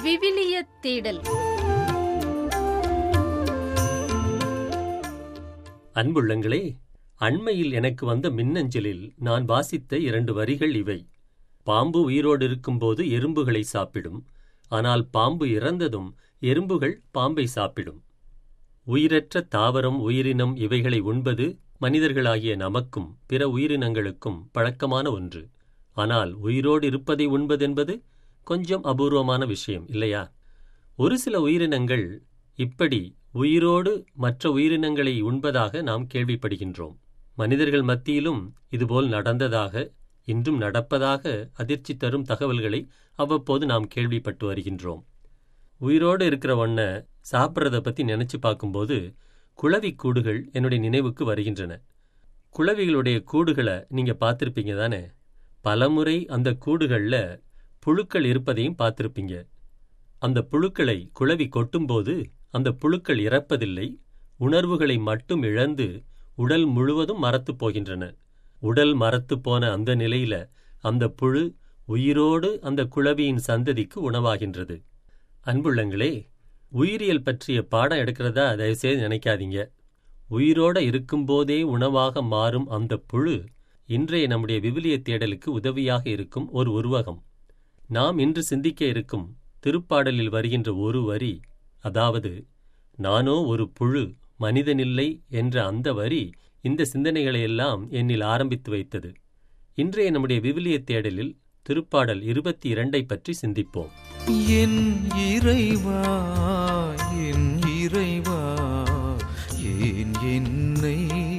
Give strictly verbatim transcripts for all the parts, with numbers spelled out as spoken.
விவிலிய தேடல். அன்புள்ளங்களே, அண்மையில் எனக்கு வந்த மின்னஞ்சலில் நான் வாசித்த இரண்டு வரிகள் இவை. பாம்பு உயிரோடு இருக்கும்போது எறும்புகளை சாப்பிடும், ஆனால் பாம்பு இறந்ததும் எறும்புகள் பாம்பை சாப்பிடும். உயிரற்ற தாவரம், உயிரினம் இவைகளை உண்பது மனிதர்களாகிய நமக்கும் பிற உயிரினங்களுக்கும் பழக்கமான ஒன்று. ஆனால் உயிரோடு இருப்பதை உண்பதென்பது கொஞ்சம் அபூர்வமான விஷயம் இல்லையா? ஒரு சில உயிரினங்கள் இப்படி உயிரோடு மற்ற உயிரினங்களை உண்பதாக நாம் கேள்விப்படுகின்றோம். மனிதர்கள் மத்தியிலும் இதுபோல் நடந்ததாக, இன்றும் நடப்பதாக அதிர்ச்சி தரும் தகவல்களை அவ்வப்போது நாம் கேள்விப்பட்டு வருகின்றோம். உயிரோடு இருக்கிற ஒன்றை சாப்பிட்றத பற்றி நினச்சி பார்க்கும்போது குளவி கூடுகள் என்னுடைய நினைவுக்கு வருகின்றன. குளவிகளுடைய கூடுகளை நீங்கள் பார்த்துருப்பீங்க தானே? பலமுறை அந்த கூடுகளில் புழுக்கள் இருப்பதையும் பார்த்துருப்பீங்க. அந்த புழுக்களை குளவி கொட்டும்போது அந்த புழுக்கள் இறப்பதில்லை, உணர்வுகளை மட்டும் இழந்து உடல் முழுவதும் மரத்து போகின்றன. உடல் மரத்து போன அந்த நிலையில அந்த புழு உயிரோடு அந்த குளவியின் சந்ததிக்கு உணவாகின்றது. அன்புள்ளங்களே, உயிரியல் பற்றிய பாடம் எடுக்கிறதா தயவுசெய்து நினைக்காதீங்க. உயிரோட இருக்கும்போதே உணவாக மாறும் அந்த புழு இன்றைய நம்முடைய விவிலிய தேடலுக்கு உதவியாக இருக்கும் ஒரு உருவகம். நாம் இன்று சிந்திக்க இருக்கும் திருப்பாடலில் வருகின்ற ஒரு வரி, அதாவது நானோ ஒரு புழு, மனிதனில்லை என்ற அந்த வரி இந்த சிந்தனைகளையெல்லாம் என்னில் ஆரம்பித்து வைத்தது. இன்றைய நம்முடைய விவிலிய தேடலில் திருப்பாடல் இருபத்தி இரண்டை பற்றி சிந்திப்போம். என் இறைவா, என் இறைவா, ஏன் என்னை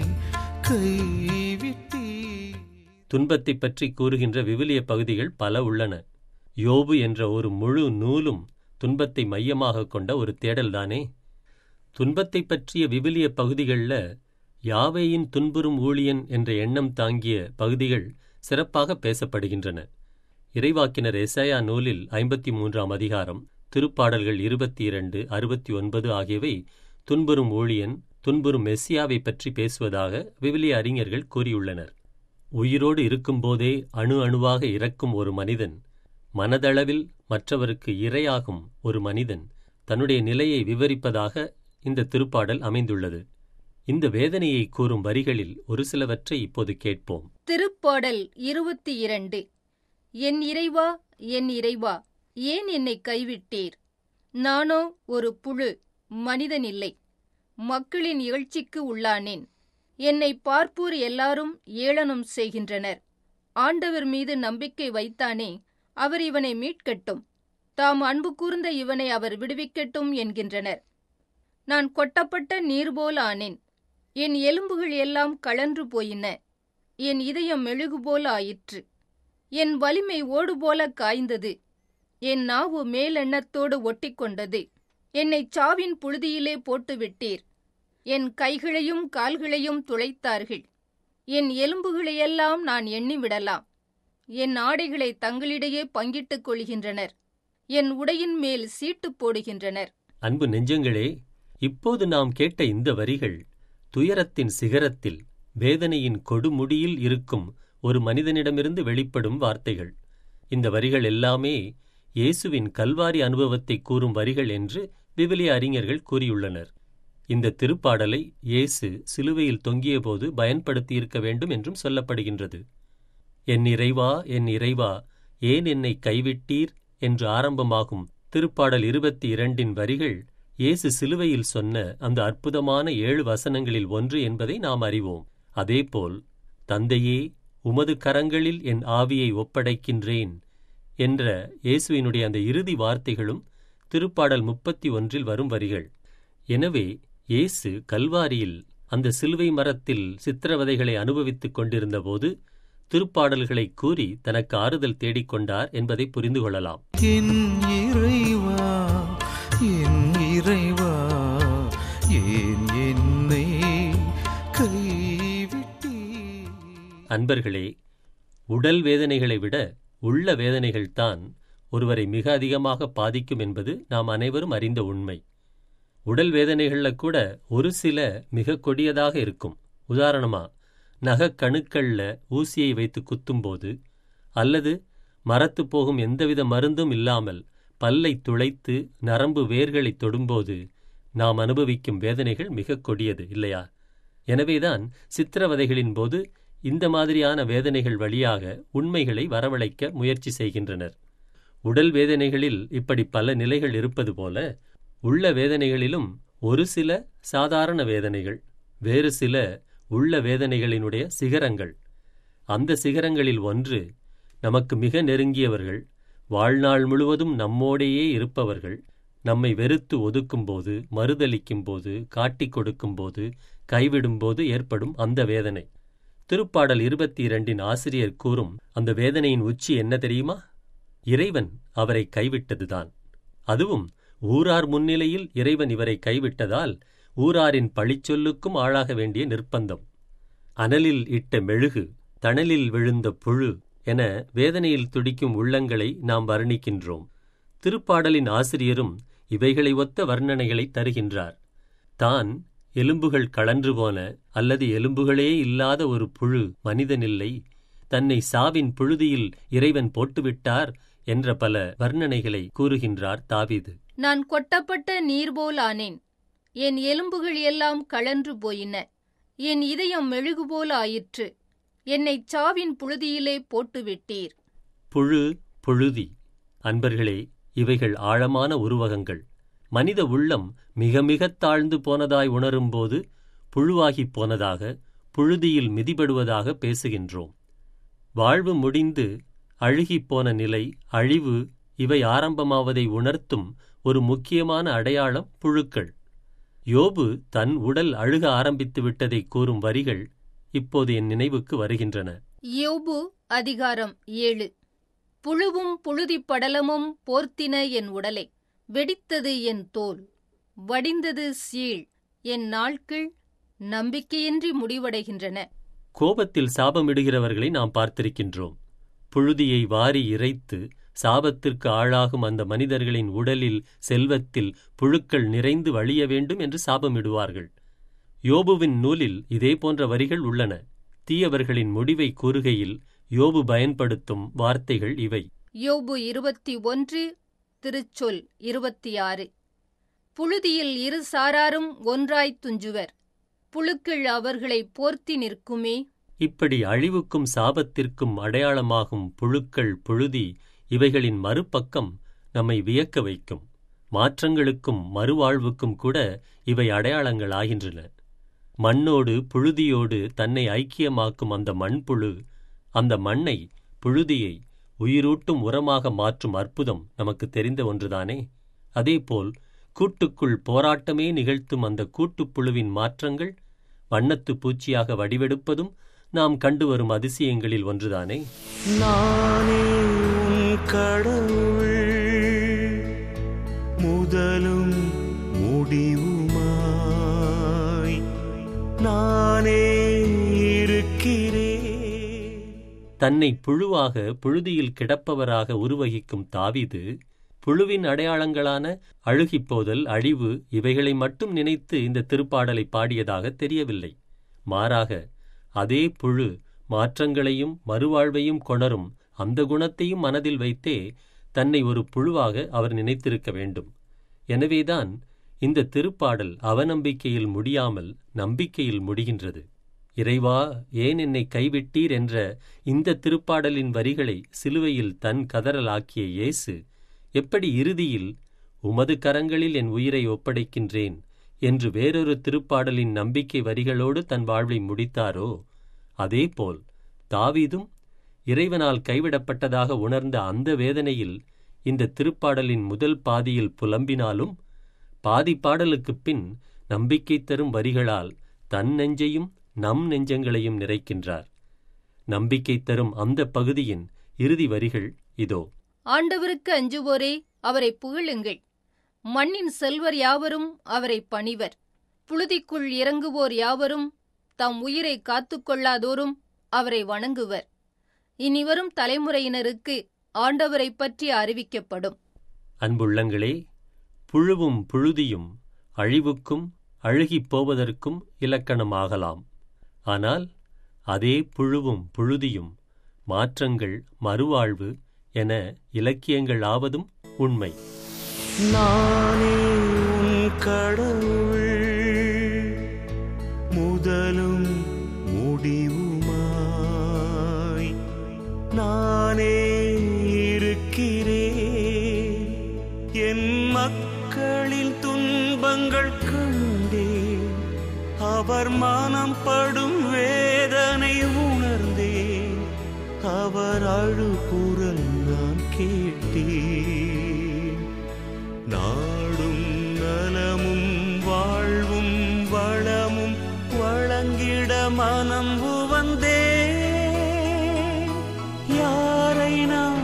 கைவிட்டீர்? துன்பத்தை பற்றி கூறுகின்ற விவிலிய பகுதிகள் பல உள்ளன. யோபு என்ற ஒரு முழு நூலும் துன்பத்தை மையமாக கொண்ட ஒரு தேடல்தானே. துன்பத்தை பற்றிய விவிலிய பகுதிகளில் யாவேயின் துன்புறும் ஊழியன் என்ற எண்ணம் தாங்கிய பகுதிகள் சிறப்பாக பேசப்படுகின்றன. இறைவாக்கினர் எசாயா நூலில் ஐம்பத்தி மூன்றாம் அதிகாரம், திருப்பாடல்கள் இருபத்தி இரண்டு அறுபத்தி ஒன்பது ஆகியவை துன்புறும் ஊழியன், துன்புறும் மெஸ்ஸியாவை பற்றி பேசுவதாக விவிலிய அறிஞர்கள் கூறியுள்ளனர். உயிரோடு இருக்கும்போதே அணு அணுவாக இறக்கும் ஒரு மனிதன், மனதளவில் மற்றவருக்கு இரையாகும் ஒரு மனிதன், தன்னுடைய நிலையை விவரிப்பதாக இந்த திருப்பாடல் அமைந்துள்ளது. இந்த வேதனையை கூறும் வரிகளில் ஒரு சிலவற்றை இப்போது கேட்போம். திருப்பாடல் இருபத்தி இரண்டு. என் இறைவா, என் இறைவா, ஏன் என்னை கைவிட்டீர்? நானோ ஒரு புழு, மனிதனில்லை, மக்களின் இகழ்ச்சிக்கு உள்ளானேன். என்னை பார்ப்போர் எல்லாரும் ஏளனம் செய்கின்றனர். ஆண்டவர் மீது நம்பிக்கை வைத்தானே, அவர் இவனை மீட்கட்டும், தாம் அன்பு கூர்ந்த இவனை அவர் விடுவிக்கட்டும் என்கின்றனர். நான் கொட்டப்பட்ட நீர்போல் ஆனேன், என் எலும்புகள் எல்லாம் கழன்று போயின, என் இதயம் மெழுகுபோல் ஆயிற்று, என் வலிமை ஓடுபோல காய்ந்தது, என் நாவு மேலெண்ணத்தோடு ஒட்டிக்கொண்டது. என்னை சாவின் புழுதியிலே போட்டுவிட்டீர், என் கைகளையும் கால்களையும் துளைத்தார்கள். என் எலும்புகளையெல்லாம் நான் எண்ணிவிடலாம். என் ஆடைகளை தங்களிடையே பங்கிட்டுக் கொள்கின்றனர், என் உடையின் மேல் சீட்டு போடுகின்றனர். அன்பு நெஞ்சங்களே, இப்போது நாம் கேட்ட இந்த வரிகள் துயரத்தின் சிகரத்தில், வேதனையின் கொடுமுடியில் இருக்கும் ஒரு மனிதனிடமிருந்து வெளிப்படும் வார்த்தைகள். இந்த வரிகள் எல்லாமே இயேசுவின் கல்வாரி அனுபவத்தை கூறும் வரிகள் என்று விவிலிய அறிஞர்கள் கூறியுள்ளனர். இந்த திருப்பாடலை இயேசு சிலுவையில் தொங்கியபோது பயன்படுத்தியிருக்க வேண்டும் என்றும் சொல்லப்படுகின்றது. என் இறைவா, என் இறைவா, ஏன் என்னை கைவிட்டீர் என்று ஆரம்பமாகும் திருப்பாடல் இருபத்தி இரண்டின் வரிகள் இயேசு சிலுவையில் சொன்ன அந்த அற்புதமான ஏழு வசனங்களில் ஒன்று என்பதை நாம் அறிவோம். அதேபோல், தந்தையே, உமது கரங்களில் என் ஆவியை ஒப்படைக்கின்றேன் என்ற இயேசுவினுடைய அந்த இறுதி வார்த்தைகளும் திருப்பாடல் முப்பத்தி ஒன்றில் வரும் வரிகள். எனவே இயேசு கல்வாரியில் அந்த சிலுவை மரத்தில் சித்திரவதைகளை அனுபவித்துக் கொண்டிருந்தபோது திருப்பாடல்களை கூறி தனக்கு ஆறுதல் தேடிக்கொண்டார் என்பதை புரிந்து கொள்ளலாம். என் இறைவா, என் இறைவா, ஏன் என்னை கைவிட்டீர்? அன்பர்களே, உடல் வேதனைகளை விட உள்ள வேதனைகள்தான் ஒருவரை மிக அதிகமாக பாதிக்கும் என்பது நாம் அனைவரும் அறிந்த உண்மை. உடல் வேதனைகளில் கூட ஒரு சில மிக கொடியதாக இருக்கும். உதாரணமா, நகக்கணுக்களில் ஊசியை வைத்து குத்தும்போது, அல்லது மரத்து போகும் எந்தவித மருந்தும் இல்லாமல் பல்லை துளைத்து நரம்பு வேர்களை தொடும்போது நாம் அனுபவிக்கும் வேதனைகள் மிக கொடியது இல்லையா? எனவேதான் சித்திரவதைகளின் போது இந்த மாதிரியான வேதனைகள் வழியாக உண்மைகளை வரவழைக்க முயற்சி செய்கின்றனர். உடல் வேதனைகளில் இப்படி பல நிலைகள் இருப்பது போல உள்ள வேதனைகளிலும் ஒரு சில சாதாரண வேதனைகள், வேறு சில உள்ள வேதனைகளினுடைய சிகரங்கள். அந்த சிகரங்களில் ஒன்று நமக்கு மிக நெருங்கியவர்கள், வாழ்நாள் முழுவதும் நம்மோடையே இருப்பவர்கள் நம்மை வெறுத்து ஒதுக்கும்போது, மறுதலிக்கும்போது, காட்டிக் கொடுக்கும்போது, கைவிடும்போது ஏற்படும் அந்த வேதனை. திருப்பாடல் இருபத்தி இரண்டின் ஆசிரியர் கூறும் அந்த வேதனையின் உச்சி என்ன தெரியுமா? இறைவன் அவரை கைவிட்டதுதான். அதுவும் ஊரார் முன்னிலையில் இறைவன் இவரை கைவிட்டதால் ஊராரின் பழிச்சொல்லுக்கும் ஆளாக வேண்டிய நிர்பந்தம். அனலில் இட்ட மெழுகு, தணலில் விழுந்த புழு என வேதனையில் துடிக்கும் உள்ளங்களை நாம் வர்ணிக்கின்றோம். திருப்பாடலின் ஆசிரியரும் இவைகளை ஒத்த வர்ணனைகளை தருகின்றார். தான் எலும்புகள் கழன்று போன அல்லது எலும்புகளே இல்லாத ஒரு புழு மனிதனில்லை, தன்னை சாவின் புழுதியில் இறைவன் போட்டுவிட்டார் என்ற பல வர்ணனைகளை கூறுகின்றார் தாவீது. நான் கொட்டப்பட்ட நீர்போல் ஆனேன், என் எலும்புகள் எல்லாம் கழன்று போயின, என் இதயம் மெழுகுபோல் ஆயிற்று, என்னை சாவின் புழுதியிலே போட்டுவிட்டீர். புழு, புழுதி. அன்பர்களே, இவைகள் ஆழமான உருவகங்கள். மனித உள்ளம் மிக மிகத் தாழ்ந்து போனதாய் உணரும்போது புழுவாகிப் போனதாக, புழுதியில் மிதிபடுவதாக பேசுகின்றோம். வாழ்வு முடிந்து அழுகிப்போன நிலை, அழிவு, இவை ஆரம்பமாவதை உணர்த்தும் ஒரு முக்கியமான அடையாளம் புழுக்கள். யோபு தன் உடல் அழுக ஆரம்பித்து விட்டதை கூறும் வரிகள் இப்போது என் நினைவுக்கு வருகின்றன. யோபு அதிகாரம் ஏழு. புழுவும் புழுதிப் படலமும் போர்த்தின என் உடலை, வெடித்தது என் தோல், வடிந்தது சீழ், என் நாட்கள் நம்பிக்கையின்றி முடிவடைகின்றன. கோபத்தில் சாபமிடுகிறவர்களை நாம் பார்த்திருக்கின்றோம். புழுதியை வாரி இறைத்து சாபத்திற்கு ஆளாகும் அந்த மனிதர்களின் உடலில், செல்வத்தில் புழுக்கள் நிறைந்து வழிய வேண்டும் என்று சாபமிடுவார்கள். யோபுவின் நூலில் இதே போன்ற வரிகள் உள்ளன. தீயவர்களின் முடிவை கூறுகையில் யோபு பயன்படுத்தும் வார்த்தைகள் இவை. யோபு இருபத்தி ஒன்று, திருச்சொல் இருபத்தி ஆறு. புழுதியில் இரு சாராரும் ஒன்றாய்த் துஞ்சுவர், புழுக்கள் அவர்களை போர்த்தி நிற்குமே. இப்படி அழிவுக்கும் சாபத்திற்கும் அடையாளமாகும் புழுக்கள், புழுதி, இவைகளின் மறுபக்கம் நம்மை வியக்க வைக்கும். மாற்றங்களுக்கும் மறுவாழ்வுக்கும் கூட இவை அடையாளங்கள் ஆகின்றன. மண்ணோடு புழுதியோடு தன்னை ஐக்கியமாக்கும் அந்த மண்புழு, அந்த மண்ணை, புழுதியை உயிரூட்டும் உரமாக மாற்றும் அற்புதம் நமக்கு தெரிந்த ஒன்றுதானே. அதேபோல் கூட்டுக்குள் போராட்டமே நிகழ்த்தும் அந்த கூட்டுப்புழுவின் மாற்றங்கள் வண்ணத்து பூச்சியாக வடிவெடுப்பதும் நாம் கண்டு வரும் அதிசயங்களில் ஒன்றுதானே. நானே உன் கடவுள், முதலும் முடிவுமாய் நானே இருக்கிறேன். தன்னை புழுவாக, புழுதியில் கிடப்பவராக உருவகிக்கும் தாவீது புழுவின் அடையாளங்களான அழுகிப்போதல், அழிவு, இவைகளை மட்டும் நினைத்து இந்த திருப்பாடலை பாடியதாக தெரியவில்லை. மாறாக அதே புழு மாற்றங்களையும் மறுவாழ்வையும் கொணரும் அந்த குணத்தையும் மனதில் வைத்தே தன்னை ஒரு புழுவாக அவர் நினைத்திருக்க வேண்டும். எனவேதான் இந்த திருப்பாடல் அவநம்பிக்கையில் முடியாமல் நம்பிக்கையில் முடிகின்றது. இறைவா, ஏன் என்னை கைவிட்டீர் என்ற இந்த திருப்பாடலின் வரிகளை சிலுவையில் தன் கதறலாக்கிய இயேசு எப்படி இறுதியில் உமது கரங்களில் என் உயிரை ஒப்படைக்கின்றேன் என்று வேறொரு திருப்பாடலின் நம்பிக்கை வரிகளோடு தன் வாழ்வை முடித்தாரோ, அதேபோல் தாவீதும் இறைவனால் கைவிடப்பட்டதாக உணர்ந்த அந்த வேதனையில் இந்த திருப்பாடலின் முதல் பாதியில் புலம்பினாலும், பாதி பாடலுக்குப் பின் நம்பிக்கை தரும் வரிகளால் தன் நெஞ்சையும் நம் நெஞ்சங்களையும் நிறைக்கின்றார். நம்பிக்கை தரும் அந்த பகுதியின் இறுதி வரிகள் இதோ. ஆண்டவருக்கு அஞ்சுவோரே, அவரை புகழுங்கள். மண்ணின் செல்வர் யாவரும் அவரை பணிவர். புழுதிக்குள் இறங்குவோர் யாவரும், தம் உயிரை காத்துக்கொள்ளாதோரும் அவரை வணங்குவர். இனிவரும் தலைமுறையினருக்கு ஆண்டவரை பற்றி அறிவிக்கப்படும். அன்புள்ளங்களே, புழுவும் புழுதியும் அழிவுக்கும் அழுகிப் போவதற்கும் இலக்கணமாகலாம். ஆனால் அதே புழுவும் புழுதியும் மாற்றங்கள், மறுவாழ்வு என இலக்கியங்கள் ஆவதும் உண்மை. நானே உன் கடவுள், முதலும் முடிவுமாய் நானே இருக்கிறேன். என் மக்களின் துன்பங்கள் கண்டேன், அவர் மனம் படும் வேதனை உணர்ந்தேன், அவர் அழுகுரல் நான் கேட்டேன். நாடும் நலமும் வாழ்வும் வளமும் வழங்கிட மனம் உவந்தேன். யாரை நான்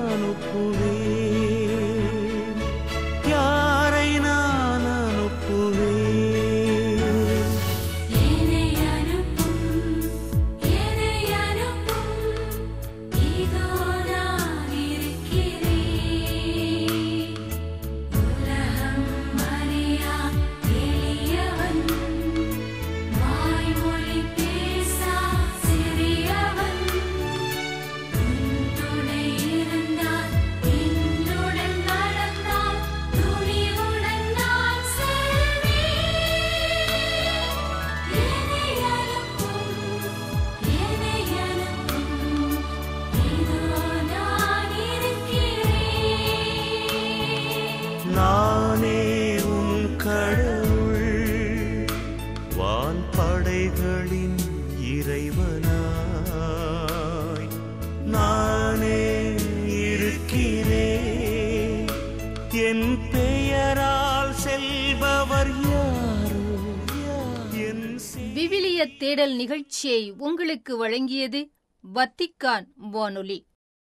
அனுப்புவேன், யாரை நான் அனுப்புவேன். என்னை அனுப்பும், என்னை அனுப்பும், இதோ நான் இருக்கிறேன். உலகம் அறியா எளியவன், வாய்மொழி பேசா சிறியவன், உன் துணை இருந்தால், என்னுடன் நடந்தால், துணிவுடன் நான் செல்வேன். என்னை அனுப்பும், என்னை அனுப்பும், இதோ நான் இருக்கிறேன். நானே உன் கடவுள், வான் படைகளின் இறைவனாய் நானே இருக்கிறேன். என் பெயரால் செல்பவர் யாரோ, என் செ- விவிலிய தேடல் நிகழ்ச்சியை உங்களுக்கு வழங்கியது வத்திக்கான் வானொலி.